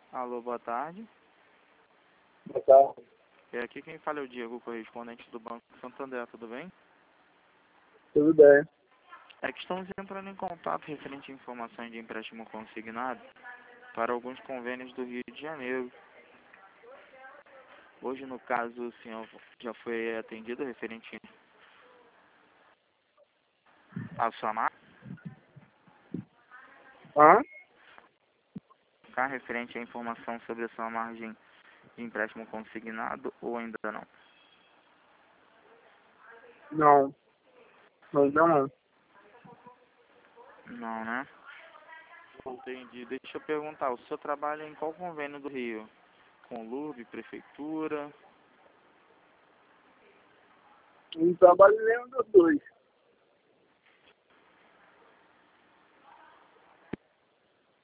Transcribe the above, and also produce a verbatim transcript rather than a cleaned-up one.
Alô, boa tarde. Boa tarde. É aqui quem fala é o Diego, correspondente do Banco Santander, tudo bem? Tudo bem. É que estamos entrando em contato referente a informações de empréstimo consignado para alguns convênios do Rio de Janeiro. Hoje, no caso, o senhor já foi atendido referente à sua marca, Hã? referente à informação sobre a sua margem de empréstimo consignado ou ainda não? Não. Ainda não. Não, né? Entendi. Deixa eu perguntar, o senhor trabalha em qual convênio do Rio? Com L U B, Prefeitura? Não trabalho nenhum dos dois.